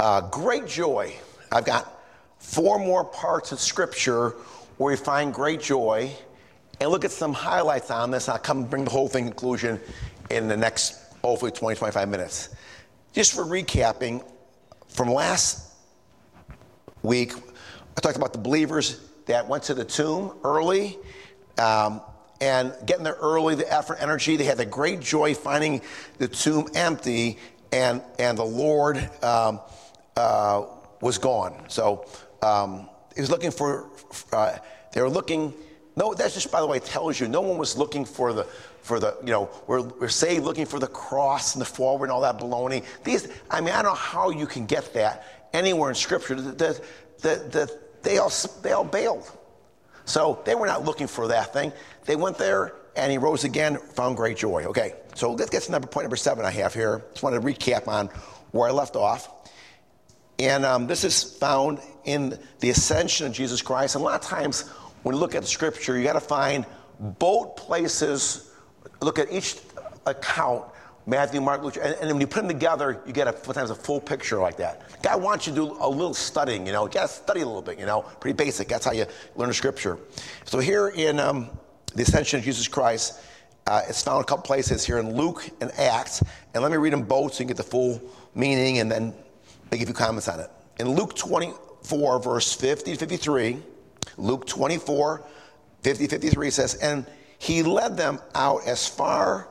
Great joy. I've got 4 more parts of Scripture where we find great joy, and look at some highlights on this. I'll come bring the whole thing to conclusion in the next, hopefully, 20, 25 minutes. Just for recapping, from last week, I talked about the believers that went to the tomb early, and getting there early, the effort, energy. They had the great joy finding the tomb empty, and the Lord was gone. So he was looking for. They were looking. No, that's just, by the way, tells you no one was looking for the we're saved looking for the cross and the forward and all that baloney. I don't know how you can get that anywhere in Scripture. They all bailed. So they were not looking for that thing. They went there, and he rose again, found great joy. Okay, so let's get to point number 7 I have here. Just want to recap on where I left off. And this is found in the ascension of Jesus Christ. And a lot of times when you look at the Scripture, you got to find both places, look at each account, Matthew, Mark, Luke, and when you put them together, you get sometimes a full picture like that. God wants you to do a little studying, you got to study a little bit, pretty basic. That's how you learn the Scripture. So here in the Ascension of Jesus Christ, it's found a couple places here in Luke and Acts, and let me read them both so you can get the full meaning and then make a few comments on it. In Luke 24, verse 50 to 53, Luke 24, 50, 53 says, and he led them out as far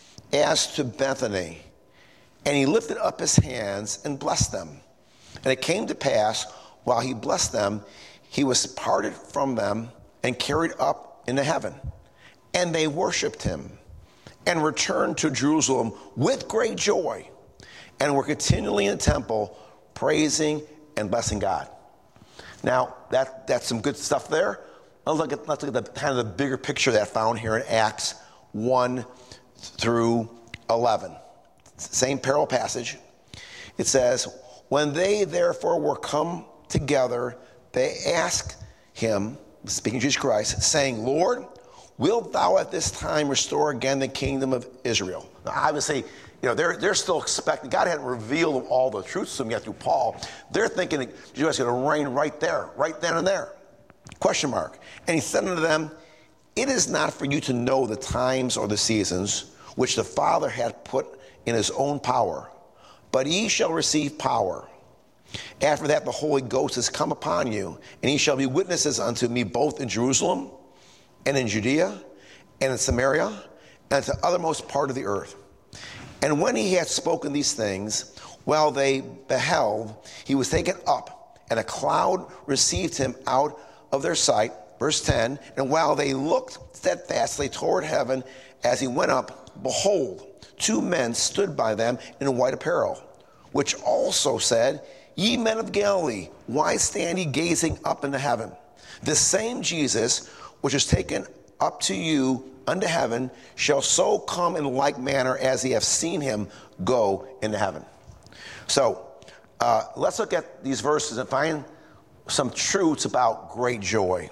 as to Bethany, and he lifted up his hands and blessed them. And it came to pass, while he blessed them, he was parted from them and carried up into heaven. And they worshiped him and returned to Jerusalem with great joy, and were continually in the temple praising and blessing God. Now, that's some good stuff there. Let's look at the kind of the bigger picture that I found here in Acts 1 through 11. Same parallel passage. It says, when they therefore were come together, they asked him, speaking of Jesus Christ, saying, Lord, wilt thou at this time restore again the kingdom of Israel? Now, obviously, they're still expecting. God hadn't revealed all the truths to them yet through Paul. They're thinking that Jesus is going to reign right there, right then and there. Question mark. And he said unto them, it is not for you to know the times or the seasons which the Father hath put in his own power, but ye shall receive power. After that the Holy Ghost is come upon you, and ye shall be witnesses unto me both in Jerusalem and in Judea and in Samaria and to the uttermost part of the earth. And when he had spoken these things, while they beheld, he was taken up, and a cloud received him out of their sight. Verse 10, and while they looked steadfastly toward heaven as he went up, behold, 2 men stood by them in white apparel, which also said, ye men of Galilee, why stand ye gazing up into heaven? This same Jesus, which is taken up to you unto heaven, shall so come in like manner as ye have seen him go into heaven. So let's look at these verses and find some truths about great joy.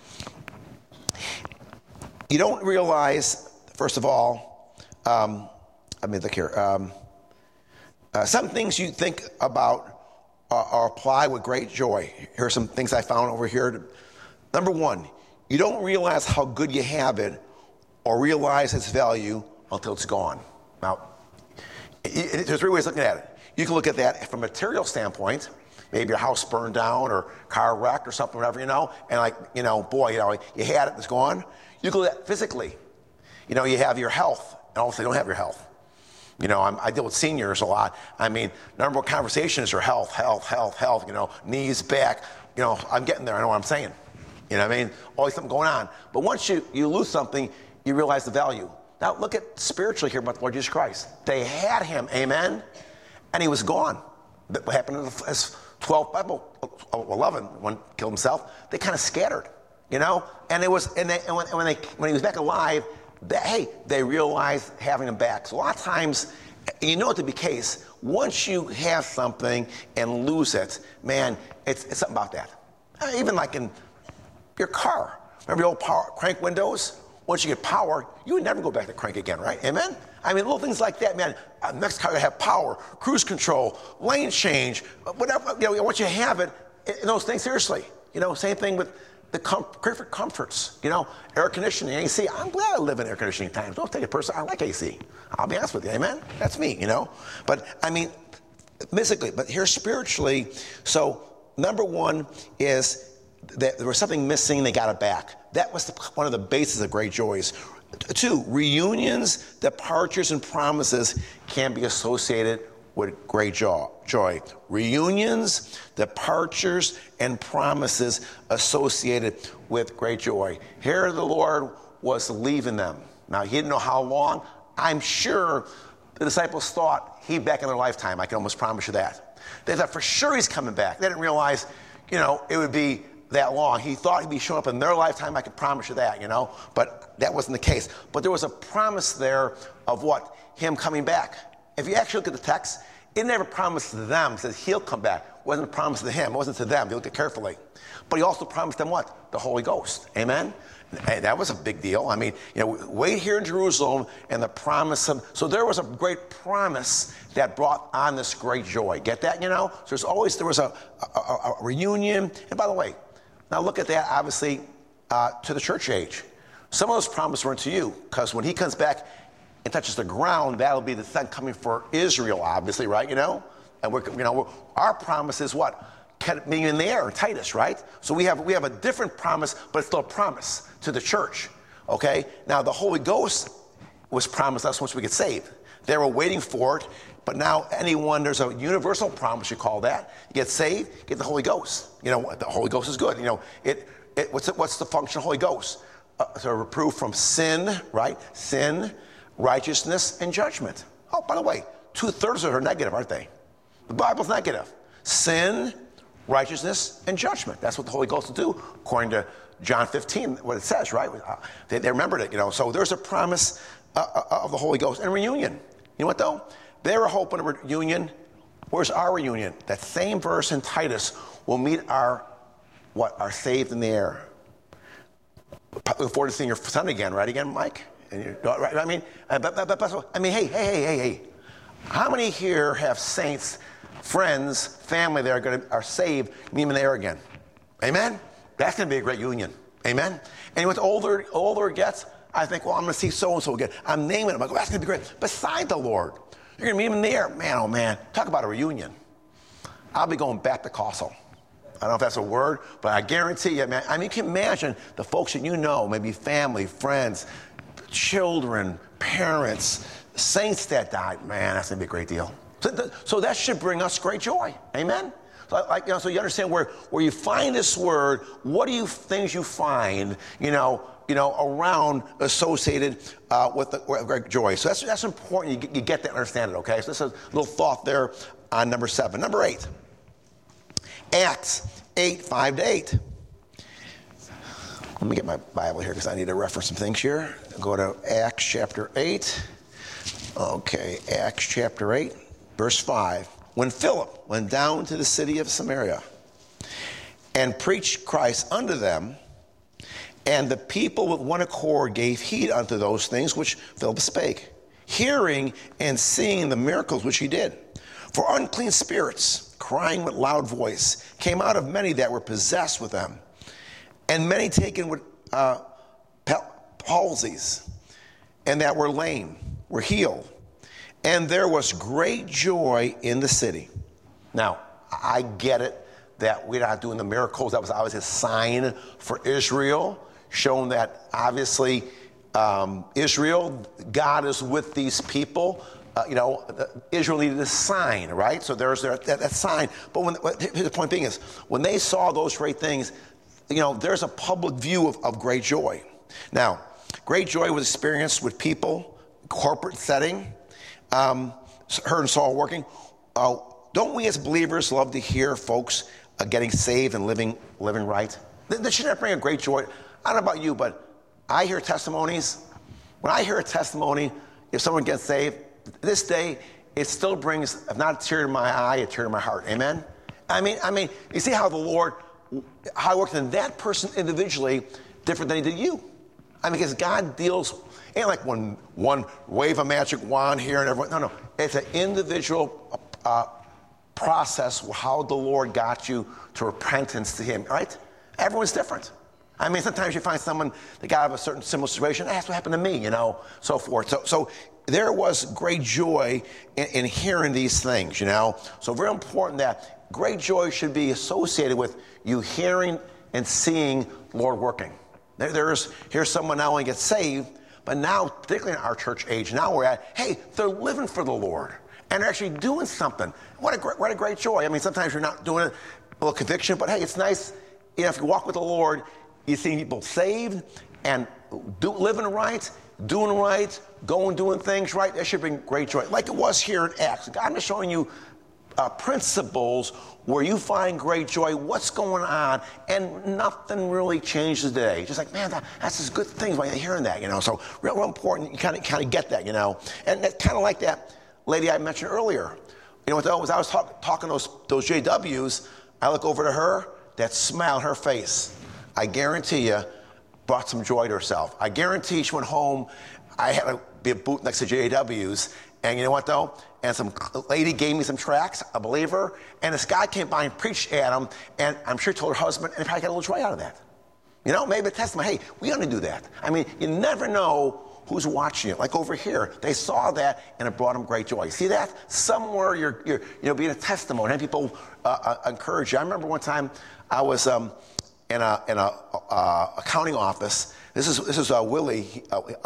You don't realize, first of all, let me look here. Some things you think about or apply with great joy. Here are some things I found over here. Number 1, you don't realize how good you have it or realize its value until it's gone. Now, there's 3 ways of looking at it. You can look at that from a material standpoint. Maybe your house burned down or car wrecked or something, whatever, and boy, you had it, it's gone. You can look at it physically. You have your health, and also you don't have your health. I deal with seniors a lot. Number one conversation is your health, knees, back. I'm getting there. I know what I'm saying. Always something going on. But once you lose something, you realize the value. Now look at spiritually here about the Lord Jesus Christ. They had him, amen, and he was gone. What happened in the 11, one killed himself, they kind of scattered, and it was, when he was back alive, they realized having him back. So a lot of times, it to be the case, once you have something and lose it, man, it's something about that. Even like in your car. Remember the old power crank windows? once you get power, you would never go back to crank again, right? Amen? I mean, little things like that, man. Next car, you have power, cruise control, lane change, whatever. Once you have it, those things, seriously. Same thing with the comforts, air conditioning, AC. I'm glad I live in air conditioning times. Don't take it personally. I like AC. I'll be honest with you, amen? That's me, But, I mean, physically, but here spiritually, so number one is that there was something missing, they got it back. That was one of the bases of great joys. 2, reunions, departures, and promises can be associated with great joy. Reunions, departures, and promises associated with great joy. Here the Lord was leaving them. Now, he didn't know how long. I'm sure the disciples thought he'd be back in their lifetime. I can almost promise you that. They thought for sure he's coming back. They didn't realize, it would be that long. He thought he'd be showing up in their lifetime. I can promise you that, But that wasn't the case. But there was a promise there of what? Him coming back. If you actually look at the text, it never promised to them. It says he'll come back. It wasn't a promise to him. It wasn't to them. They looked at it carefully. But he also promised them what? The Holy Ghost. Amen? And that was a big deal. I mean, wait here in Jerusalem and the promise of... So there was a great promise that brought on this great joy. Get that, So there was a reunion. And by the way, now look at that, obviously, to the church age. Some of those promises weren't to you, because when he comes back and touches the ground, that'll be the thing coming for Israel, obviously, right? And our promise is what? Being in the air, Titus, right? So we have a different promise, but it's still a promise to the church. Okay? Now the Holy Ghost was promised us once we get saved. They were waiting for it, but now there's a universal promise, you call that. You get saved, get the Holy Ghost. The Holy Ghost is good. What's the function of the Holy Ghost? To reprove from sin, right? Sin, righteousness, and judgment. Oh, by the way, 2/3 are negative, aren't they? The Bible's negative. Sin, righteousness, and judgment. That's what the Holy Ghost will do, according to John 15, what it says, right? They remembered it, So there's a promise of the Holy Ghost. And reunion. You know what, though? They were hoping a reunion. Where's our reunion? That same verse in Titus will meet our saved in the air. Looking forward to seeing your son again, right again, Mike? And right? I mean, hey. How many here have saints, friends, family that are saved, meet them in the air again? Amen? That's going to be a great union. Amen? And what's older it gets, I think, I'm going to see so-and-so again. I'm naming them. I go, that's going to be great. Beside the Lord, you're going to meet them in the air. Man, oh man, talk about a reunion. I'll be going back to Castle. I don't know if that's a word, but I guarantee you, man. I mean, you can imagine the folks that maybe family, friends, children, parents, saints that died. Man, that's going to be a great deal. So that should bring us great joy. Amen? So you understand where you find this word, what are things you find, around associated with great joy. So that's important. You get that and understand it, okay? So this is a little thought there on number 7. Number 8. Acts 8, 5-8. Let me get my Bible here because I need to reference some things here. Go to Acts chapter 8. Okay, Acts chapter 8, verse 5. When Philip went down to the city of Samaria and preached Christ unto them, and the people with one accord gave heed unto those things which Philip spake, hearing and seeing the miracles which he did. For unclean spirits, crying with loud voice, came out of many that were possessed with them, and many taken with palsies, and that were lame, were healed. And there was great joy in the city. Now, I get it that we're not doing the miracles. That was obviously a sign for Israel, showing that obviously Israel, God is with these people. Israel needed a sign, right? So there's that sign. But the point being is, when they saw those great things, there's a public view of great joy. Now, great joy was experienced with people, corporate setting, heard and saw working. Don't we as believers love to hear folks getting saved and living right? That should bring a great joy. I don't know about you, but I hear testimonies. When I hear a testimony, if someone gets saved, this day, it still brings, if not a tear in my eye, a tear in my heart. Amen? I mean, you see how the Lord, how he worked in that person individually different than he did you. I mean, because God deals, ain't like one wave a magic wand here and everyone. No. It's an individual process how the Lord got you to repentance to him, right? Everyone's different. I mean, sometimes you find someone that got out of a certain similar situation. That's what happened to me, so forth. So there was great joy in hearing these things, So very important that great joy should be associated with you hearing and seeing Lord working. Here's someone not only gets saved, but now, particularly in our church age, now we're at, hey, they're living for the Lord. And they're actually doing something. What a great joy. I mean, sometimes you're not doing it, a little conviction, but hey, it's nice, if you walk with the Lord, you see people saved and living right, doing right, doing things right. That should bring great joy. Like it was here in Acts. I'm just showing you principles where you find great joy, what's going on, and nothing really changes today. Just like, man, that's just good things when you're hearing that, So real important, you kind of get that, And that's kind of like that lady I mentioned earlier. As I was talking those JWs, I look over to her, that smile on her face, I guarantee you, brought some joy to herself. I guarantee she went home. I had to be a booth next to JWs, and you know what though? And some lady gave me some tracts, a believer, and this guy came by and preached at him, and I'm sure he told her husband, and he probably got a little joy out of that. Maybe a testimony. Hey, we ought to do that. I mean, you never know who's watching you. Like over here, they saw that, and it brought them great joy. See that? Somewhere you're being a testimony, and people encourage you. I remember one time I was in a accounting office. This is Willie,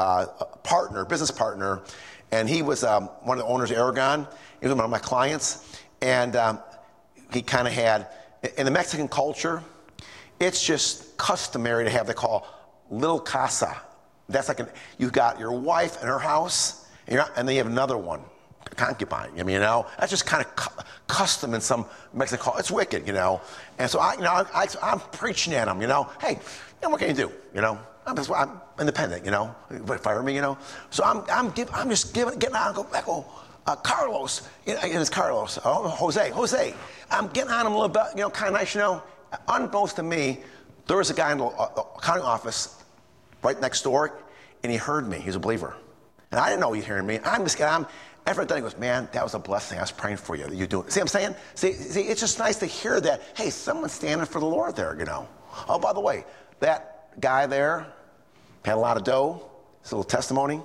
business partner, and he was one of the owners of Aragon. He was one of my clients, and he kind of had, in the Mexican culture, it's just customary to have, they call little casa. That's like you've got your wife and her house, and then you have another one, a concubine. That's just kind of custom in some Mexican culture. It's wicked, And so I'm preaching at them, Hey, what can you do? I'm independent, fire me, So I'm just getting out and go back. Carlos, and it's Carlos. Oh, Jose. I'm getting on him a little bit, kind of nice, Unbeknownst to me, there was a guy in the accounting office right next door, and he heard me. He's a believer. And I didn't know he was hearing me. Every day he goes, man, that was a blessing. I was praying for you. You do it. See what I'm saying? See, it's just nice to hear that, hey, someone's standing for the Lord there, Oh, by the way, that guy there had a lot of dough. It's a little testimony.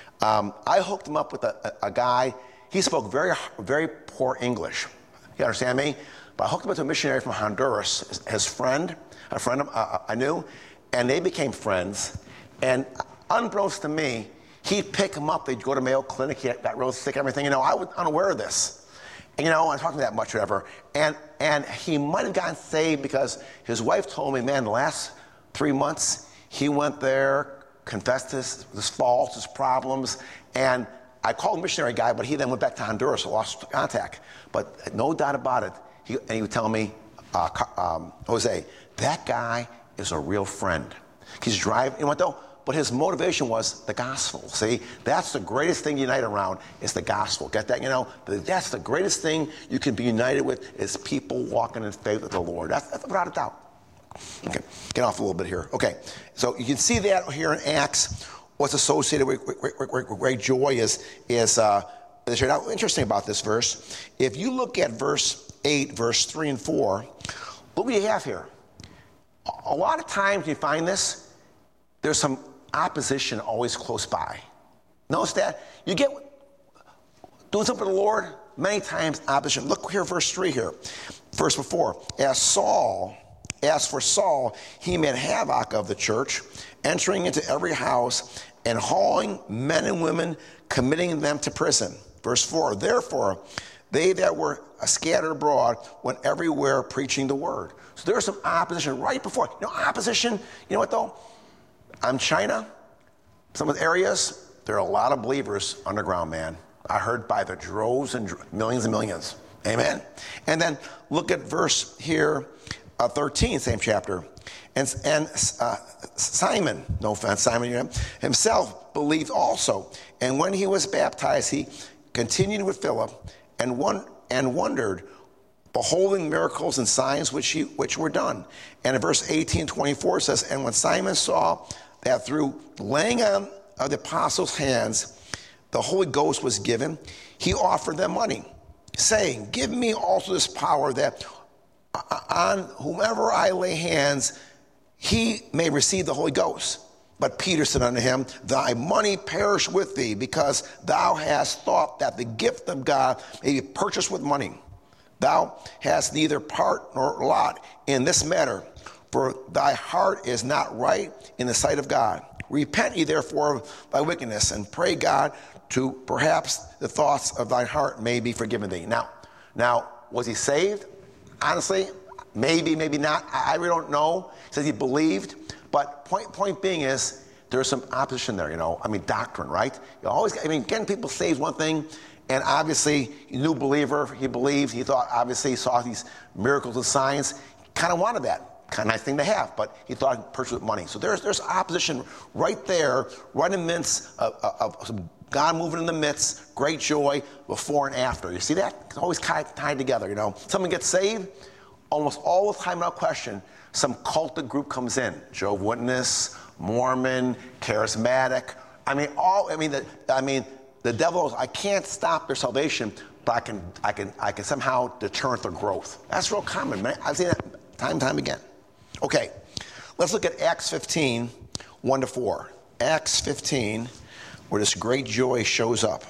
I hooked him up with a guy. He spoke very, very poor English. You understand me? But I hooked him up to a missionary from Honduras, a friend I knew, and they became friends. And unbeknownst to me, he'd pick him up. They'd go to Mayo Clinic. He got real sick, everything. I was unaware of this. And, I wasn't talking that much, whatever. And he might have gotten saved because his wife told me, man, the last 3 months, he went there, confessed his faults, his problems. And I called the missionary guy, but he then went back to Honduras, lost contact. But no doubt about it, he would tell me, Jose, that guy is a real friend. He's driving, But his motivation was the gospel. See, that's the greatest thing to unite around is the gospel. Get that? That's the greatest thing you can be united with is people walking in faith with the Lord. That's without a doubt. Okay, get off a little bit here. Okay, so you can see that here in Acts. What's associated with great joy is now interesting about this verse. If you look at verse 8, verse 3 and 4, look what you have here. A lot of times you find this, there's some opposition always close by. Notice that? You get doing something for the Lord, many times opposition. Look here, verse 3 here. Verse before. As for Saul, he made havoc of the church, entering into every house and hauling men and women, committing them to prison. Verse 4. Therefore, they that were scattered abroad went everywhere preaching the word. So there was some opposition right before. Opposition, you know what though? On China, some of the areas, there are a lot of believers underground, man. I heard by the droves and millions and millions. Amen? And then look at verse here, 13, same chapter. And Simon, no offense, Simon himself believed also. And when he was baptized, he continued with Philip and wondered, beholding miracles and signs which were done. And in verse 18, 24 says, and when Simon saw that through laying on of the apostles' hands, the Holy Ghost was given, he offered them money, saying, give me also this power that on whomever I lay hands, he may receive the Holy Ghost. But Peter said unto him, thy money perish with thee, because thou hast thought that the gift of God may be purchased with money. Thou hast neither part nor lot in this matter, for thy heart is not right in the sight of God. Repent ye therefore of thy wickedness, and pray God to perhaps the thoughts of thy heart may be forgiven thee. Now, was he saved? Honestly, maybe, maybe not. I really don't know. He says he believed. But point being is, there's some opposition there, doctrine, right? Getting people saved is one thing, and obviously, a new believer, he believed, he thought, obviously, he saw these miracles and signs, kind of wanted that, kind of nice thing to have, but he thought he'd purchase with money. So there's opposition right there, right in the midst of God moving in the midst, great joy, before and after. You see that? It's always tied together, Someone gets saved, almost all the time, without question, some cultic group comes in. Jehovah's Witness, Mormon, charismatic. The devil, I can't stop their salvation, but I can somehow deter their growth. That's real common, man. I've seen that time and time again. Okay, let's look at Acts 15, 1-4. Acts 15, where this great joy shows up.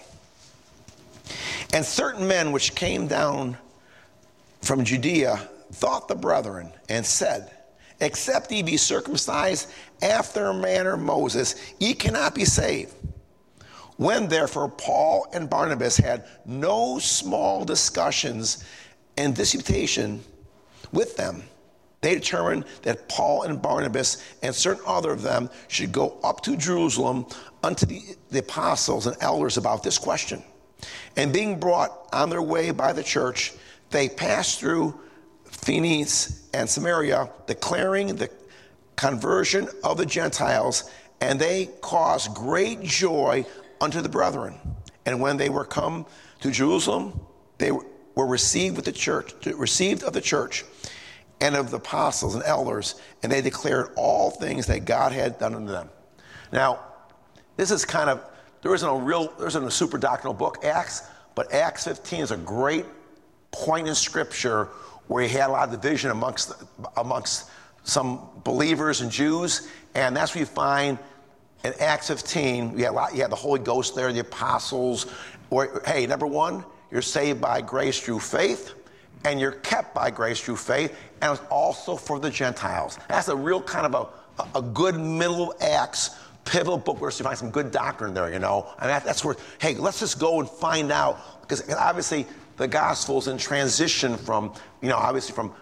And certain men which came down from Judea thought the brethren, and said, except ye be circumcised after a manner of Moses, ye cannot be saved. When therefore Paul and Barnabas had no small discussions and disputation with them, they determined that Paul and Barnabas and certain other of them should go up to Jerusalem unto the apostles and elders about this question. And being brought on their way by the church, they passed through Phoenice and Samaria, declaring the conversion of the Gentiles, and they caused great joy unto the brethren. And when they were come to Jerusalem, they were received of the church and of the apostles and elders, and they declared all things that God had done unto them. Now, this is there isn't a super doctrinal book, Acts, but Acts 15 is a great point in Scripture where he had a lot of division amongst some believers and Jews, and that's what you find in Acts 15. You had the Holy Ghost there, the apostles. Hey, number one, you're saved by grace through faith, and you're kept by grace through faith, and it's also for the Gentiles. That's a real kind of a good middle Acts pivotal book where you find some good doctrine there, And that's where, hey, let's just go and find out, because obviously the gospel's in transition from, obviously from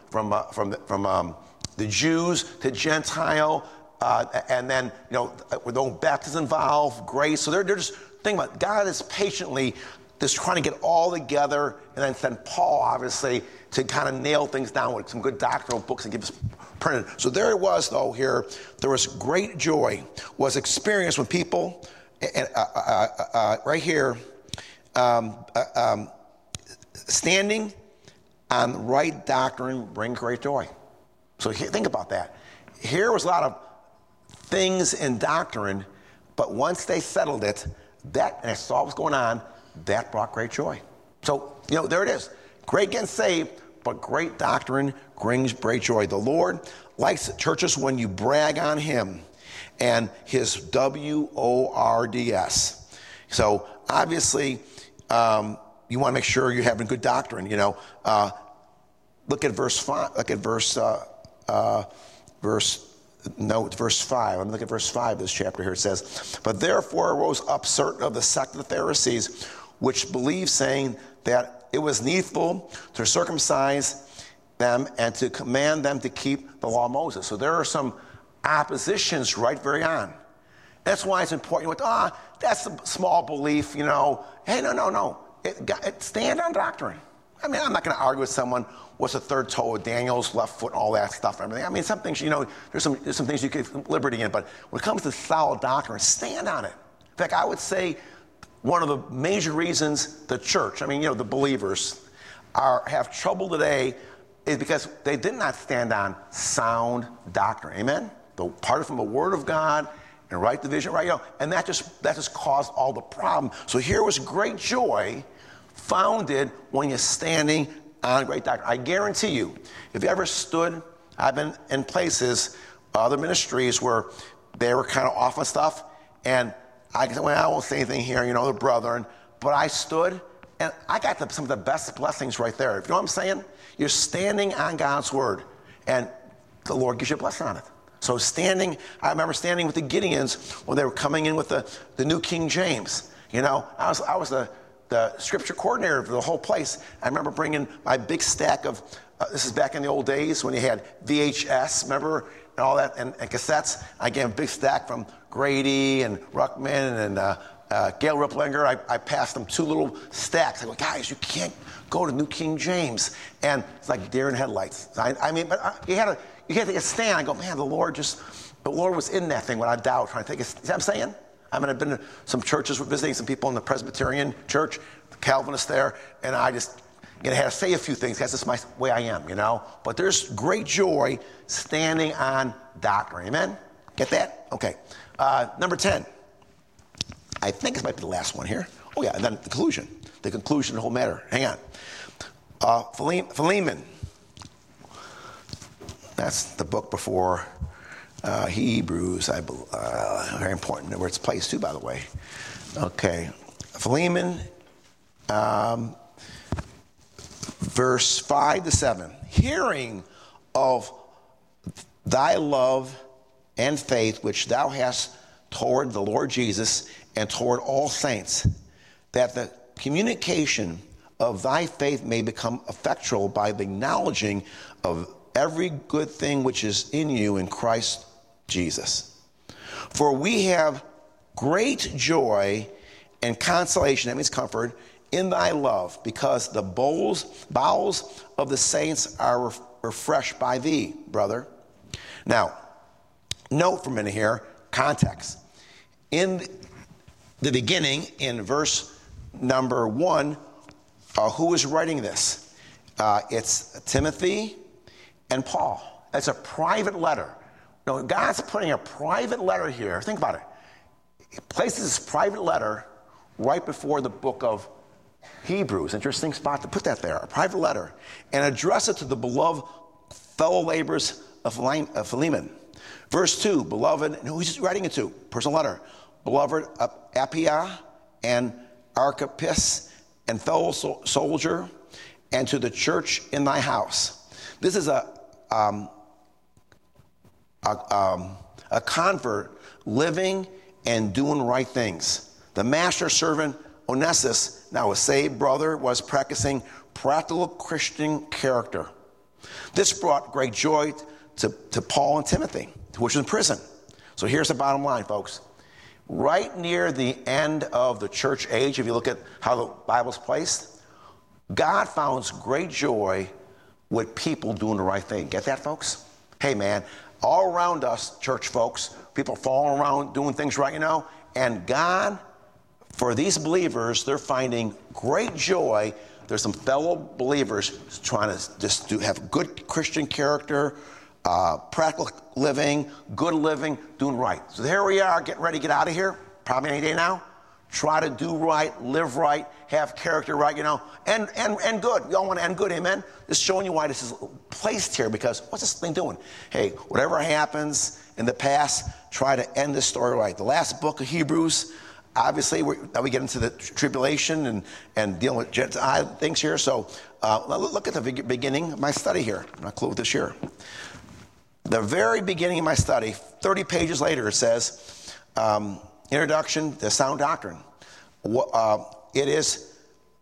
the Jews to Gentile, and then, with no baptism involved, grace. So they're just thinking about it. God is patiently just trying to get all together, and then send Paul, obviously, to kind of nail things down with some good doctrinal books and give us printed. So there it was, though, here. There was great joy was experienced when people, right here, standing on right doctrine brings great joy. So think about that. Here was a lot of things in doctrine, but once they settled it, and they saw what was going on, that brought great joy. So, there it is. Great getting saved, but great doctrine brings great joy. The Lord likes churches when you brag on him and his WORDS. So, obviously, you want to make sure you're having good doctrine, Look at verse 5. Look at verse 5. Let me look at verse 5 of this chapter here. It says, but therefore arose up certain of the sect of the Pharisees, which believed, saying that it was needful to circumcise them and to command them to keep the law of Moses. So there are some oppositions right very on. That's why it's important. That's a small belief, Hey, no. Stand on doctrine. I'm not going to argue with someone what's the third toe of Daniel's left foot and all that stuff and everything. Some things, there's some things you get liberty in, but when it comes to solid doctrine, stand on it. In fact, I would say one of the major reasons the church, the believers, have trouble today is because they did not stand on sound doctrine. Amen? Departed from the Word of God and right division, right? And that just caused all the problem. So here was great joy founded when you're standing on great doctrine. I guarantee you, if you ever stood, I've been in places, other ministries where they were kind of off on stuff, and I won't say anything here, the brethren, but I stood, and I got some of the best blessings right there. You know what I'm saying? You're standing on God's word, and the Lord gives you a blessing on it. So I remember standing with the Gideons when they were coming in with the New King James. I was the scripture coordinator for the whole place. I remember bringing my big stack of, this is back in the old days when you had VHS, remember, and all that, and cassettes. I gave a big stack from Grady and Ruckman and Gail Ripplinger. I passed them 2 little stacks. I go, guys, you can't go to New King James. And it's like deer in headlights. I mean, but you had to stand. I go, man, the Lord was in that thing without doubt, trying to take it. See what I'm saying? I mean, I've been to some churches, visiting some people in the Presbyterian church, the Calvinists there, and I just had to say a few things. That's just my way I am, But there's great joy standing on doctrine. Amen? Get that? Okay. Number 10. I think this might be the last one here. Oh, yeah, and then the conclusion. The conclusion of the whole matter. Hang on. Philemon. That's the book before Hebrews, I believe. Very important where it's placed, too, by the way. Okay. Philemon, verse 5 to 7. Hearing of thy love and faith which thou hast toward the Lord Jesus and toward all saints, that the communication of thy faith may become effectual by the acknowledging of every good thing which is in you in Christ Jesus. For we have great joy and consolation, that means comfort, in thy love, because the bowels of the saints are refreshed by thee, brother. Now, note for a minute here, context. In the beginning, in verse number 1, who is writing this? It's Timothy and Paul. It's a private letter. God's putting a private letter here. Think about it. He places this private letter right before the book of Hebrews. Interesting spot to put that there. A private letter. And address it to the beloved fellow laborers of Philemon. Verse 2, beloved, and who's he writing it to? Personal letter. Beloved Apphia and Archippus and fellow soldier, and to the church in thy house. This is a convert living and doing right things. The master servant Onesimus, now a saved brother, was practicing practical Christian character. This brought great joy to Paul and Timothy, who was in prison. So here's the bottom line, folks. Right near the end of the church age, if you look at how the Bible's placed, God found great joy with people doing the right thing. Get that, folks? Hey, man, all around us, church folks, people falling around doing things right, and God, for these believers, they're finding great joy. There's some fellow believers trying to just have good Christian character, practical living, good living, doing right. So here we are, getting ready to get out of here, probably any day now. Try to do right, live right, have character right, and good. We all want to end good, amen? Just showing you why this is placed here, because what's this thing doing? Hey, whatever happens in the past, try to end this story right. The last book of Hebrews, obviously, now we get into the tribulation and dealing with Gentile things here. So look at the beginning of my study here. I'm not close with this here. The very beginning of my study, 30 pages later, it says, Introduction to Sound Doctrine. It is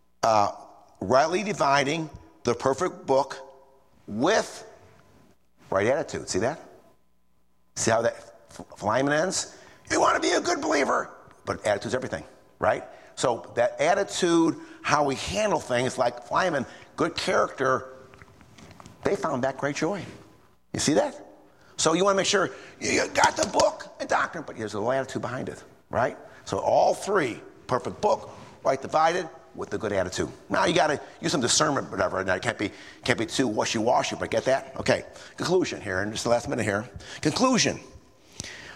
rightly dividing the perfect book with right attitude. See that? See how that Philemon ends? You want to be a good believer, but attitude's everything, right? So that attitude, how we handle things, like Philemon, good character, they found that great joy. You see that? So you want to make sure you got the book and doctrine, but there's a little attitude behind it, right? So all three, perfect book, right divided, with the good attitude. Now you got to use some discernment, whatever. Now it can't be too wishy-washy, but get that? Okay. Conclusion here, in just the last minute here. Conclusion.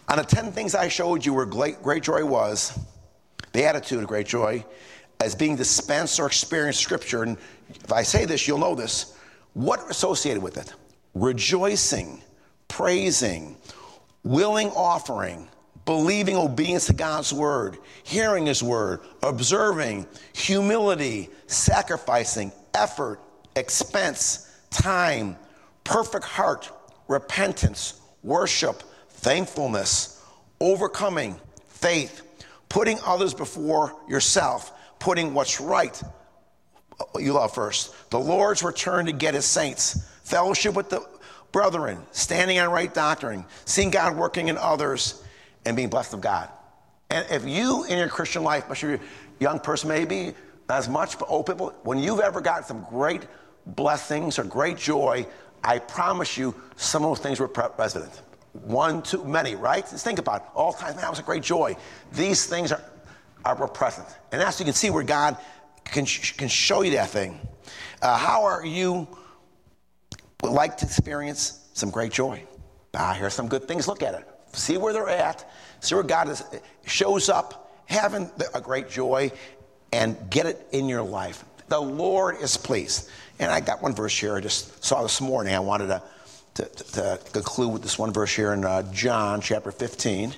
On the 10 things I showed you where great joy was, the attitude of great joy, as being dispensed or experienced Scripture, and if I say this, you'll know this, what are associated with it? Rejoicing, praising, willing offering, believing obedience to God's word, hearing his word, observing, humility, sacrificing, effort, expense, time, perfect heart, repentance, worship, thankfulness, overcoming, faith, putting others before yourself, putting what's right you love first, the Lord's return to get his saints, fellowship with the brethren, standing on right doctrine, seeing God working in others, and being blessed of God. And if you in your Christian life, especially you're a young person maybe, not as much, but old people, when you've ever gotten some great blessings or great joy, I promise you some of those things were resident. One, too many, right? Just think about it. All the time, man, that was a great joy. These things were present. And that's, you can see where God can show you that thing. How are you would like to experience some great joy? Here's some good things. Look at it. See where they're at. See where God shows up, having a great joy, and get it in your life. The Lord is pleased. And I got one verse here I just saw this morning. I wanted to conclude with this one verse here in John chapter 15.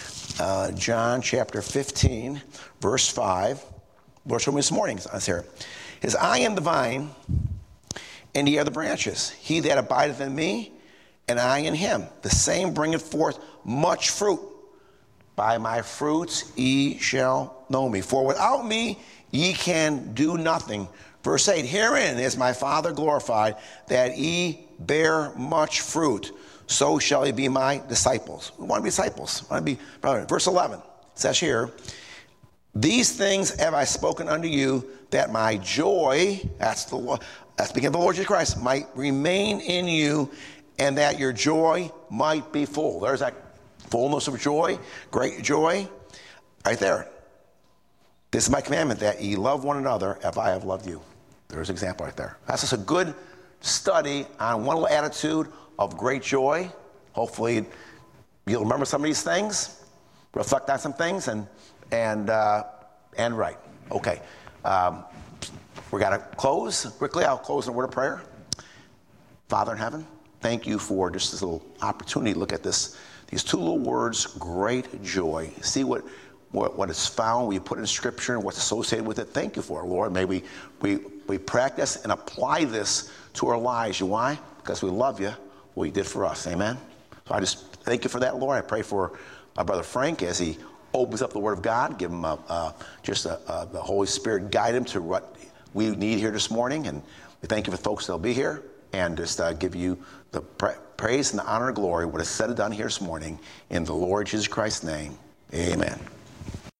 John chapter 15, verse 5. Lord showed me this morning. It's here. It says, I am the vine, and ye are the branches. He that abideth in me, and I in him, the same bringeth forth much fruit. By my fruits ye shall know me. For without me ye can do nothing. Verse 8, herein is my Father glorified, that ye bear much fruit. So shall ye be my disciples. We want to be disciples. We want to be brother. Verse 11 says here, these things have I spoken unto you, that my joy, that's speaking of the Lord Jesus Christ, might remain in you, and that your joy might be full. There's that fullness of joy, great joy, right there. This is my commandment, that ye love one another as I have loved you. There's an example right there. That's just a good study on one little attitude of great joy. Hopefully you'll remember some of these things, reflect on some things, and right. Okay. We got to close quickly. I'll close in a word of prayer. Father in heaven, thank you for just this little opportunity to look at these two little words, great joy. See what is found, we put in Scripture, and what's associated with it. Thank you for it, Lord. May we practice and apply this to our lives. Why? Because we love you, what you did for us. Amen? So I just thank you for that, Lord. I pray for my brother Frank as he opens up the Word of God. Give him the Holy Spirit guide him to what we need here this morning. And we thank you for folks that'll be here. And just give you the praise and the honor and glory, what is said and done here this morning. In the Lord Jesus Christ's name, amen.